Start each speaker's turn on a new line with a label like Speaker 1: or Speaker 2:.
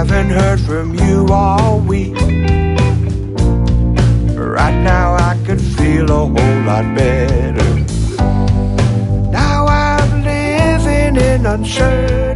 Speaker 1: Haven't heard from you all week. Right now I could feel a whole lot better. Now I'm living in uncertainty.